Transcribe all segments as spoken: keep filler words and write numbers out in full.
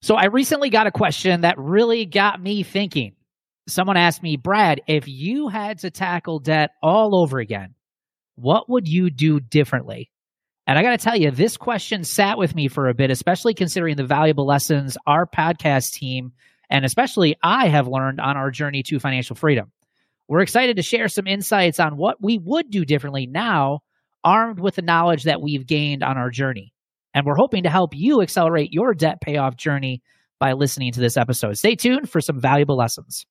So I recently got a question that really got me thinking. Someone asked me, Brad, if you had to tackle debt all over again, what would you do differently? And I got to tell you, this question sat with me for a bit, especially considering the valuable lessons our podcast team and especially I have learned on our journey to financial freedom. We're excited to share some insights on what we would do differently now, armed with the knowledge that we've gained on our journey. And we're hoping to help you accelerate your debt payoff journey by listening to this episode. Stay tuned for some valuable lessons.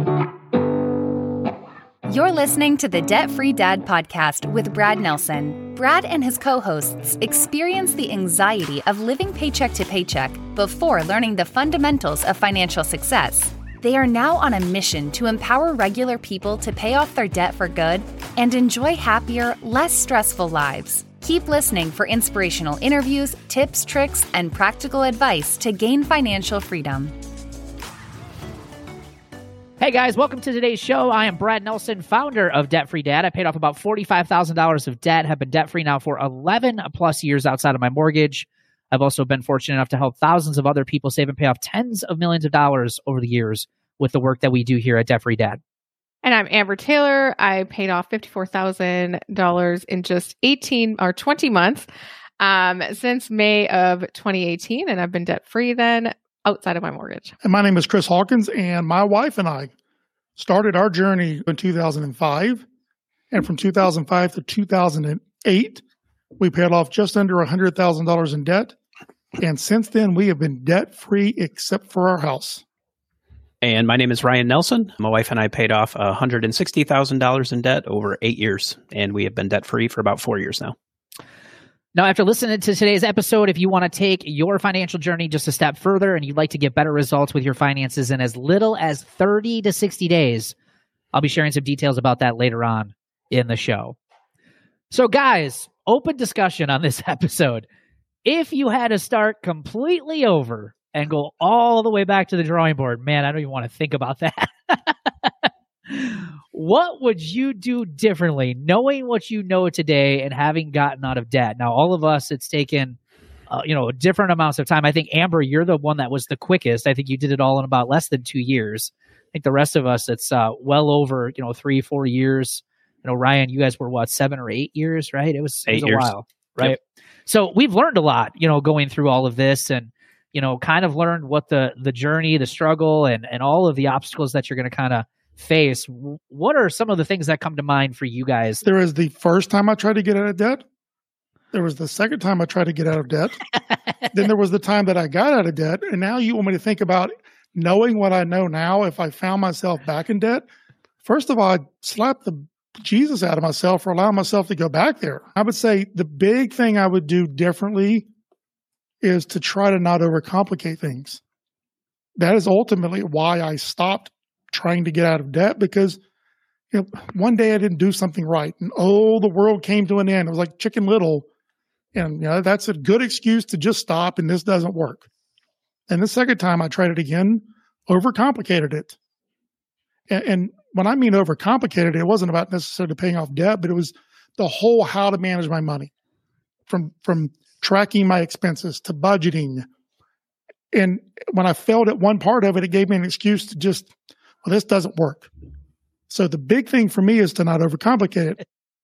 You're listening to the Debt Free Dad podcast with Brad Nelson. Brad and his co-hosts experience the anxiety of living paycheck to paycheck before learning the fundamentals of financial success. They are now on a mission to empower regular people to pay off their debt for good and enjoy happier, less stressful lives. Keep listening for inspirational interviews, tips, tricks, and practical advice to gain financial freedom. Hey guys, welcome to today's show. I am Brad Nelson, founder of Debt Free Dad. I paid off about forty-five thousand dollars of debt, have been debt free now for eleven plus years outside of my mortgage. I've also been fortunate enough to help thousands of other people save and pay off tens of millions of dollars over the years with the work that we do here at Debt Free Dad. And I'm Amber Taylor. I paid off fifty-four thousand dollars in just eighteen or twenty months um, since May of twenty eighteen. And I've been debt free then outside of my mortgage. And my name is Chris Hawkins, and my wife and I started our journey in two thousand five. And from two thousand five to two thousand eight, we paid off just under one hundred thousand dollars in debt. And since then, we have been debt free except for our house. And my name is Ryan Nelson. My wife and I paid off one hundred sixty thousand dollars in debt over eight years, and we have been debt-free for about four years now. Now, after listening to today's episode, if you want to take your financial journey just a step further and you'd like to get better results with your finances in as little as thirty to sixty days, I'll be sharing some details about that later on in the show. So guys, open discussion on this episode. If you had to start completely over and go all the way back to the drawing board, man, I don't even want to think about that. What would you do differently, knowing what you know today and having gotten out of debt? Now, all of us, it's taken, uh, you know, different amounts of time. I think, Amber, you're the one that was the quickest. I think you did it all in about less than two years. I think the rest of us, it's uh, well over, you know, three, four years. You know, Ryan, you guys were what, seven or eight years, right? It was, it was eight a years. while, right? Yep. So we've learned a lot, you know, going through all of this, and you know, kind of learned what the the journey, the struggle, and and all of the obstacles that you're going to kind of face. What are some of the things that come to mind for you guys? There was the first time I tried to get out of debt. There was the second time I tried to get out of debt. Then there was the time that I got out of debt. And now you want me to think about knowing what I know now, if I found myself back in debt. First of all, I'd slap the Jesus out of myself for allowing myself to go back there. I would say the big thing I would do differently is to try to not overcomplicate things. That is ultimately why I stopped trying to get out of debt, because you know, one day I didn't do something right, and oh, the world came to an end. It was like Chicken Little, and you know, that's a good excuse to just stop, and this doesn't work. And the second time I tried it again, overcomplicated it. And, and when I mean overcomplicated, it wasn't about necessarily paying off debt, but it was the whole how to manage my money, from from tracking my expenses to budgeting. And when I failed at one part of it, it gave me an excuse to just, well, this doesn't work. So the big thing for me is to not overcomplicate it.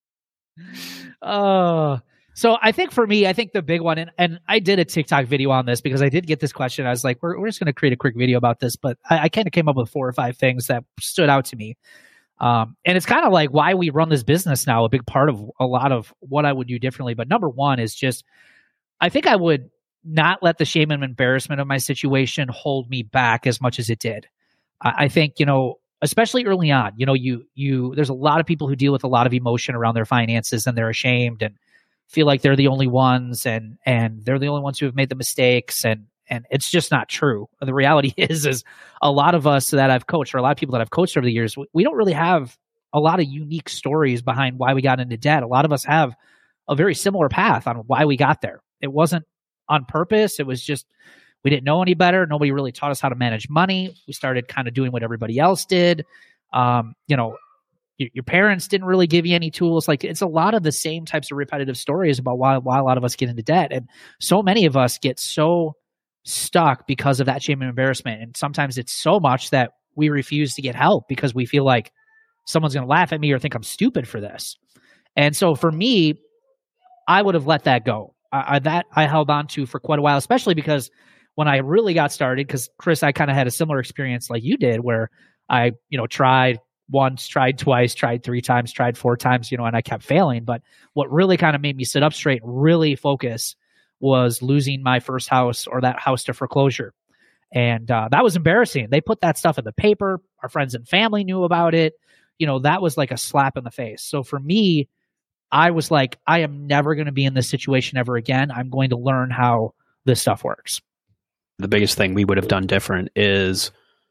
Uh, so I think for me, I think the big one, and, and I did a TikTok video on this because I did get this question. I was like, we're, we're just going to create a quick video about this, but I, I kind of came up with four or five things that stood out to me. Um, and it's kind of like why we run this business now, a big part of a lot of what I would do differently. But number one is just, I think I would not let the shame and embarrassment of my situation hold me back as much as it did. I, I think, you know, especially early on, you know, you, you, there's a lot of people who deal with a lot of emotion around their finances, and they're ashamed and feel like they're the only ones, and, and they're the only ones who have made the mistakes. And, and it's just not true. The reality is, is a lot of us that I've coached, or a lot of people that I've coached over the years, we, we don't really have a lot of unique stories behind why we got into debt. A lot of us have a very similar path on why we got there. It wasn't on purpose. It was just, we didn't know any better. Nobody really taught us how to manage money. We started kind of doing what everybody else did. Um, you know, your, your parents didn't really give you any tools. Like, it's a lot of the same types of repetitive stories about why, why a lot of us get into debt. And so many of us get so stuck because of that shame and embarrassment. And sometimes it's so much that we refuse to get help because we feel like someone's going to laugh at me or think I'm stupid for this. And so for me, I would have let that go. I, I, that I held on to for quite a while, especially because when I really got started, because Chris, I kind of had a similar experience like you did, where I, you know, tried once, tried twice, tried three times, tried four times, you know, and I kept failing. But what really kind of made me sit up straight and really focus was losing my first house, or that house to foreclosure. And uh, that was embarrassing. They put that stuff in the paper. Our friends and family knew about it. You know, that was like a slap in the face. So for me, I was like, I am never going to be in this situation ever again. I'm going to learn how this stuff works. The biggest thing we would have done different is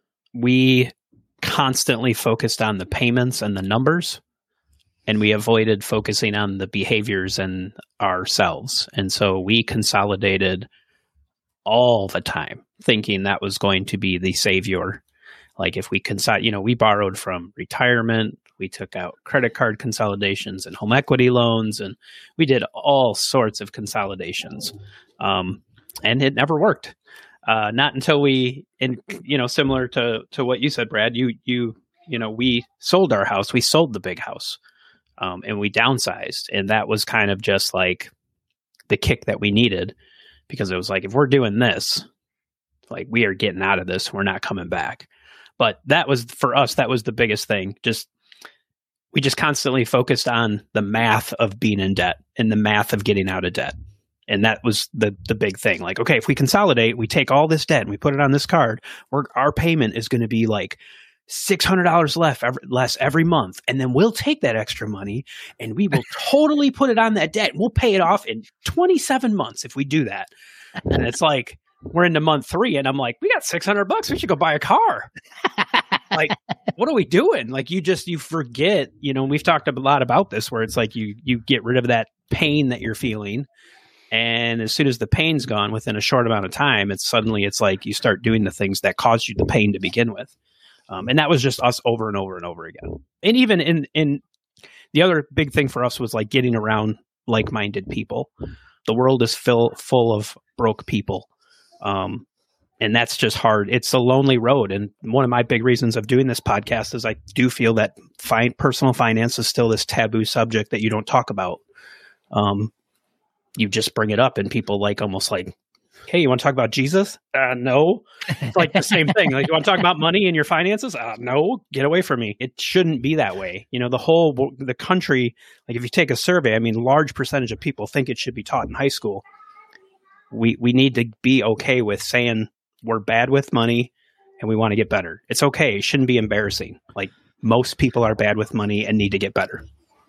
we constantly focused on the payments and the numbers, and we avoided focusing on the behaviors and ourselves. And so we consolidated all the time, thinking that was going to be the savior. Like if we consolidate, you know, we borrowed from retirement, we took out credit card consolidations and home equity loans, and we did all sorts of consolidations. Um, and it never worked. Uh, not until we, and you know, similar to, to what you said, Brad, you, you, you know, we sold our house, we sold the big house, um, and we downsized. And that was kind of just like the kick that we needed, because it was like, if we're doing this, like we are getting out of this, we're not coming back. But that was, for us, that was the biggest thing. Just, we just constantly focused on the math of being in debt and the math of getting out of debt. And that was the the big thing. Like, okay, if we consolidate, we take all this debt and we put it on this card, we're, our payment is going to be like six hundred dollars less every, less every month. And then we'll take that extra money and we will totally put it on that debt. We'll pay it off in twenty-seven months if we do that. And it's like, we're into month three and I'm like, we got six hundred bucks. We should go buy a car. Like, what are we doing? Like, you just, you forget, you know, we've talked a lot about this, where it's like you you get rid of that pain that you're feeling. And as soon as the pain's gone within a short amount of time, it's suddenly, it's like you start doing the things that caused you the pain to begin with. Um, and that was just us over and over and over again. And even in, in the other big thing for us was like getting around like-minded people. The world is fill, full of broke people. Um, and that's just hard. It's a lonely road. And one of my big reasons of doing this podcast is I do feel that fi- personal finance is still this taboo subject that you don't talk about. Um, you just bring it up and people like almost like, hey, you want to talk about Jesus? Uh, no. It's like the same thing. Like, you want to talk about money and your finances? Uh, no, get away from me. It shouldn't be that way. You know, the whole, the country, like if you take a survey, I mean, large percentage of people think it should be taught in high school. We, we need to be okay with saying we're bad with money and we want to get better. It's okay. It shouldn't be embarrassing. Like, most people are bad with money and need to get better.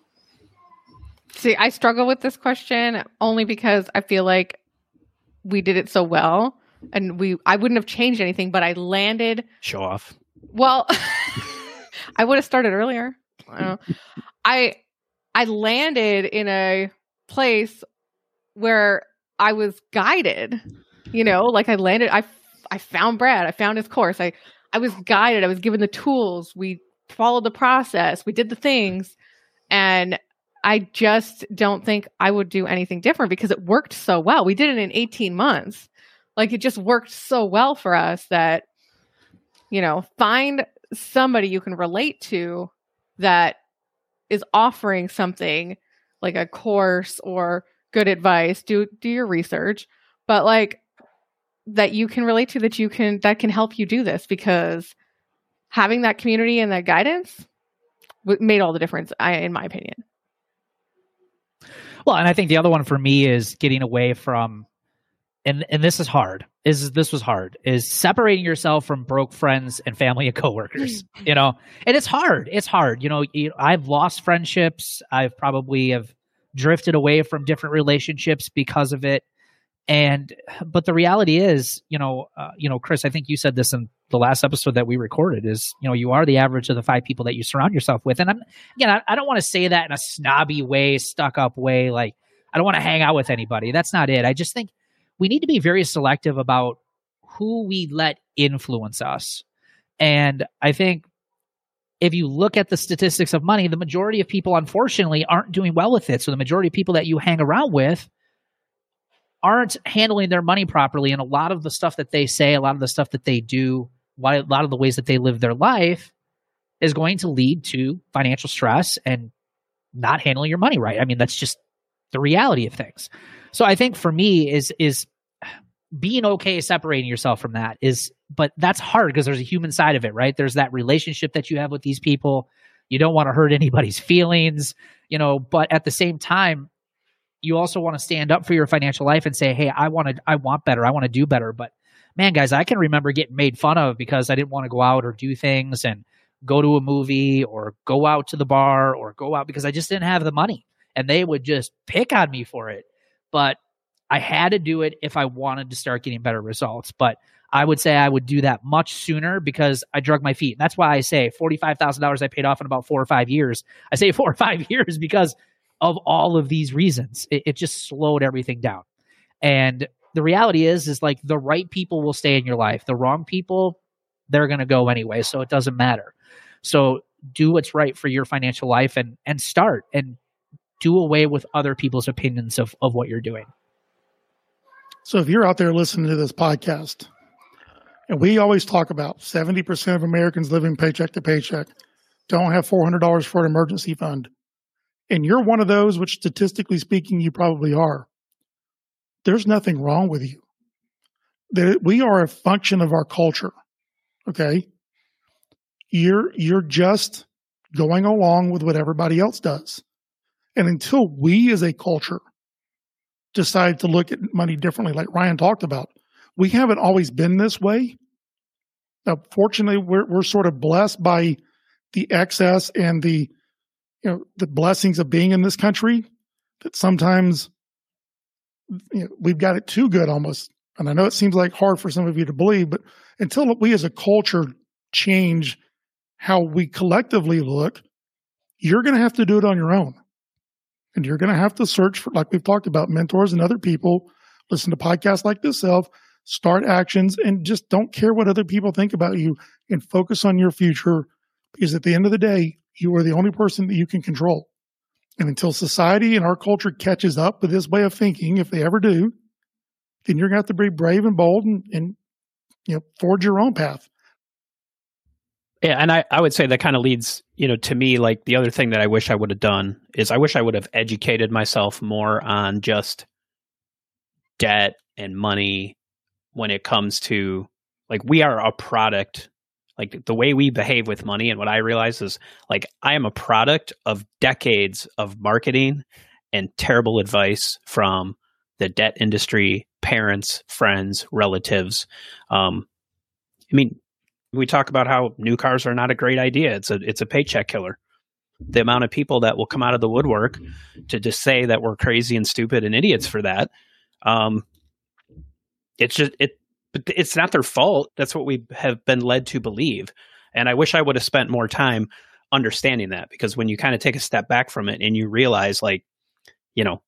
See, I struggle with this question only because I feel like we did it so well, and we I wouldn't have changed anything, but I landed. Show off. Well, I would have started earlier. I, I I landed in a place where I was guided. You know, like I landed. I I found Brad. I found his course. I I was guided. I was given the tools. We followed the process. We did the things, and I just don't think I would do anything different because it worked so well. We did it in eighteen months. Like, it just worked so well for us that, you know, find somebody you can relate to that is offering something like a course or good advice. Do, do your research, but like that you can relate to, that you can, that can help you do this, because having that community and that guidance made all the difference, I, in my opinion. Well, and I think the other one for me is getting away from, and and this is hard, is this was hard, is separating yourself from broke friends and family and coworkers, you know, and it's hard. It's hard. You know, you, I've lost friendships. I've probably have drifted away from different relationships because of it. And, but the reality is, you know, uh, you know, Chris, I think you said this in the last episode that we recorded, is, you know, you are the average of the five people that you surround yourself with. And I'm, again, I, I don't want to say that in a snobby way, stuck up way. Like, I don't want to hang out with anybody. That's not it. I just think we need to be very selective about who we let influence us. And I think if you look at the statistics of money, the majority of people, unfortunately, aren't doing well with it. So the majority of people that you hang around with aren't handling their money properly. And a lot of the stuff that they say, a lot of the stuff that they do, a lot of the ways that they live their life is going to lead to financial stress and not handling your money right. I mean, that's just the reality of things. So I think for me is, is being okay separating yourself from that is, but that's hard because there's a human side of it, right? There's that relationship that you have with these people. You don't want to hurt anybody's feelings, you know, but at the same time, you also want to stand up for your financial life and say, hey, I want to, I want better. I want to do better. But man, guys, I can remember getting made fun of because I didn't want to go out or do things and go to a movie or go out to the bar or go out because I just didn't have the money. And they would just pick on me for it. But I had to do it if I wanted to start getting better results. But I would say I would do that much sooner because I drug my feet. And that's why I say forty-five thousand dollars I paid off in about four or five years. I say four or five years because of all of these reasons. It, it just slowed everything down. And the reality is, is like the right people will stay in your life. The wrong people, they're going to go anyway. So it doesn't matter. So do what's right for your financial life and, and start and do away with other people's opinions of, of what you're doing. So if you're out there listening to this podcast, and we always talk about seventy percent of Americans living paycheck to paycheck don't have four hundred dollars for an emergency fund, and you're one of those, which statistically speaking, you probably are, there's nothing wrong with you. We are a function of our culture, okay? You're, you're just going along with what everybody else does. And until we as a culture decide to look at money differently, like Ryan talked about, we haven't always been this way. Now, fortunately, we're we're sort of blessed by the excess and the, you know, the blessings of being in this country. That sometimes, you know, we've got it too good almost. And I know it seems like hard for some of you to believe, but until we as a culture change how we collectively look, you're going to have to do it on your own. And you're going to have to search for, like we've talked about, mentors and other people, listen to podcasts like this self, start actions, and just don't care what other people think about you and focus on your future, because at the end of the day, you are the only person that you can control. And until society and our culture catches up with this way of thinking, if they ever do, then you're going to have to be brave and bold and, and you know, forge your own path. Yeah, and I, I would say that kind of leads, you know, to me, like the other thing that I wish I would have done is I wish I would have educated myself more on just debt and money when it comes to, like, we are a product, like the way we behave with money. And what I realize is, like, I am a product of decades of marketing and terrible advice from the debt industry, parents, friends, relatives. Um, I mean, we talk about how new cars are not a great idea. It's a it's a paycheck killer. The amount of people that will come out of the woodwork to just say that we're crazy and stupid and idiots for that. Um, it's just it. It's not their fault. That's what we have been led to believe. And I wish I would have spent more time understanding that, because when you kind of take a step back from it and you realize, like, you know,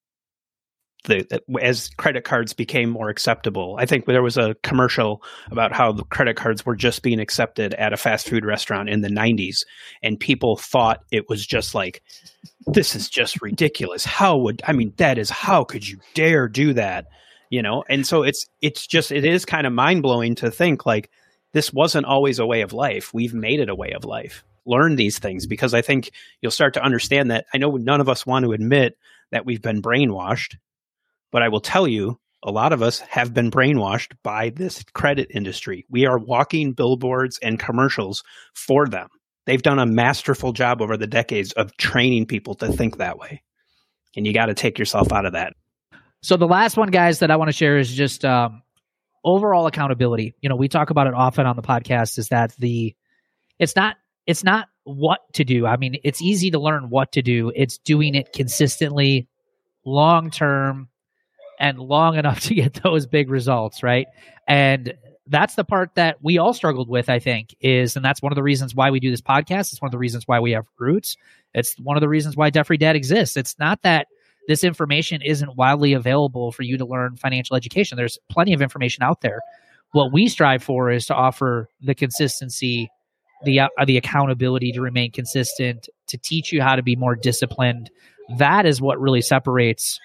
The, as credit cards became more acceptable. I think there was a commercial about how the credit cards were just being accepted at a fast food restaurant in the nineties, and people thought it was just like, this is just ridiculous. How would, I mean, that is, how could you dare do that? You know? And so it's, it's just, it is kind of mind blowing to think, like, this wasn't always a way of life. We've made it a way of life. Learn these things, because I think you'll start to understand that. I know none of us want to admit that we've been brainwashed, but I will tell you, a lot of us have been brainwashed by this credit industry. We are walking billboards and commercials for them. They've done a masterful job over the decades of training people to think that way. And you got to take yourself out of that. So the last one, guys, that I want to share is just um, overall accountability. You know, we talk about it often on the podcast, is that the it's not it's not what to do. I mean, it's easy to learn what to do. It's doing it consistently, long term, and long enough to get those big results, right? And that's the part that we all struggled with, I think, is, and that's one of the reasons why we do this podcast. It's one of the reasons why we have Roots. It's one of the reasons why Debt Free Dad exists. It's not that this information isn't widely available for you to learn financial education. There's plenty of information out there. What we strive for is to offer the consistency, the uh, the accountability to remain consistent, to teach you how to be more disciplined. That is what really separates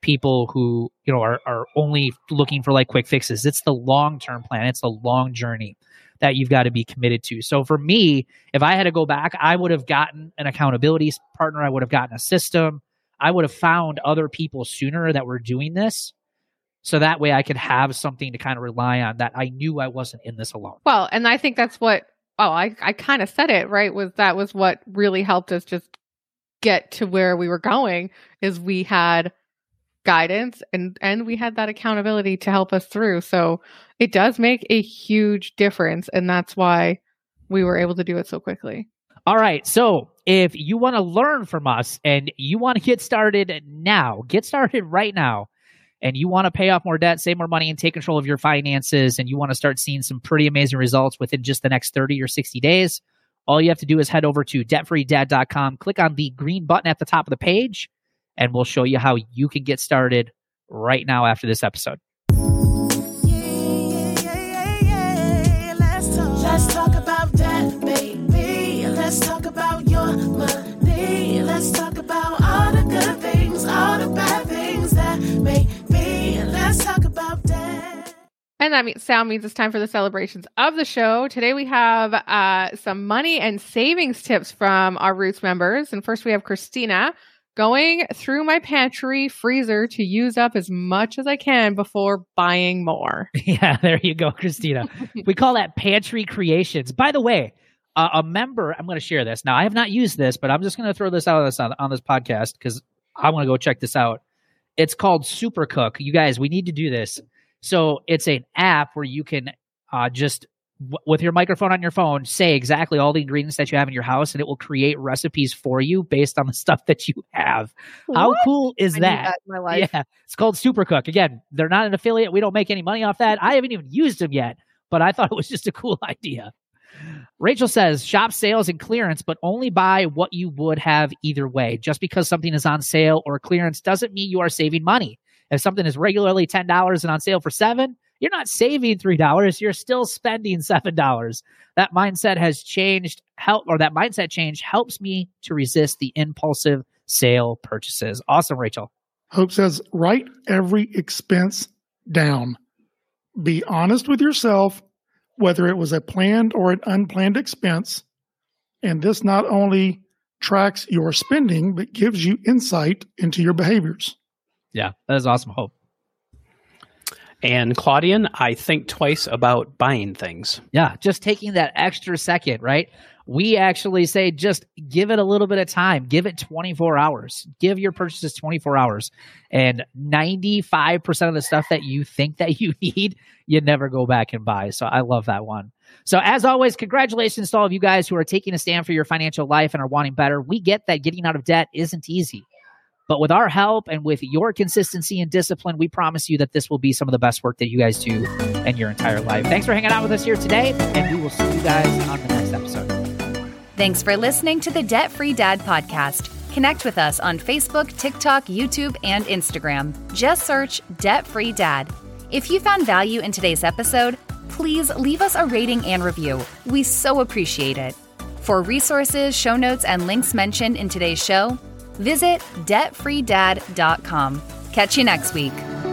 people who, you know, are, are only looking for like quick fixes. It's the long-term plan. It's the long journey that you've got to be committed to. So for me, if I had to go back, I would have gotten an accountability partner. I would have gotten a system. I would have found other people sooner that were doing this. So that way I could have something to kind of rely on, that I knew I wasn't in this alone. Well, and I think that's what, oh, I, I kind of said it, right? Was that was what really helped us just get to where we were going, is we had guidance and, and we had that accountability to help us through. So it does make a huge difference. And that's why we were able to do it so quickly. All right. So if you want to learn from us and you want to get started now, get started right now, and you want to pay off more debt, save more money, and take control of your finances, and you want to start seeing some pretty amazing results within just the next thirty or sixty days, all you have to do is head over to debt free dad dot com, click on the green button at the top of the page, and we'll show you how you can get started right now after this episode. Let's talk about that, baby. Let's talk about your money. Let's talk about all the good things, all the bad things that make me. Let's talk about that. And that means, sound means it's time for the celebrations of the show. Today we have uh, some money and savings tips from our Roots members. And first we have Christina, going through my pantry freezer to use up as much as I can before buying more. Yeah, there you go, Christina. We call that pantry creations. By the way, uh, a member, I'm going to share this. Now, I have not used this, but I'm just going to throw this out on this, on, on this podcast because I want to go check this out. It's called Supercook. You guys, we need to do this. So it's an app where you can uh, just, w- with your microphone on your phone, say exactly all the ingredients that you have in your house, and it will create recipes for you based on the stuff that you have. How What? cool is I need that? that in my life. Yeah, it's called Supercook. Again, they're not an affiliate. We don't make any money off that. I haven't even used them yet, but I thought it was just a cool idea. Rachel says, shop sales and clearance, but only buy what you would have either way. Just because something is on sale or clearance doesn't mean you are saving money. If something is regularly ten dollars and on sale for seven dollars, you're not saving three dollars. You're still spending seven dollars. That mindset has changed, help, or that mindset change helps me to resist the impulsive sale purchases. Awesome, Rachel. Hope says, write every expense down. Be honest with yourself, whether it was a planned or an unplanned expense. And this not only tracks your spending, but gives you insight into your behaviors. Yeah, that is awesome, Hope. And Claudian, I think twice about buying things. Yeah, just taking that extra second, right? We actually say just give it a little bit of time. Give it twenty-four hours. Give your purchases twenty-four hours. And ninety-five percent of the stuff that you think that you need, you never go back and buy. So I love that one. So as always, congratulations to all of you guys who are taking a stand for your financial life and are wanting better. We get that getting out of debt isn't easy. But with our help and with your consistency and discipline, we promise you that this will be some of the best work that you guys do in your entire life. Thanks for hanging out with us here today, and we will see you guys on the next episode. Thanks for listening to the Debt Free Dad podcast. Connect with us on Facebook, TikTok, YouTube, and Instagram. Just search Debt Free Dad. If you found value in today's episode, please leave us a rating and review. We so appreciate it. For resources, show notes, and links mentioned in today's show, visit debt free dad dot com. Catch you next week.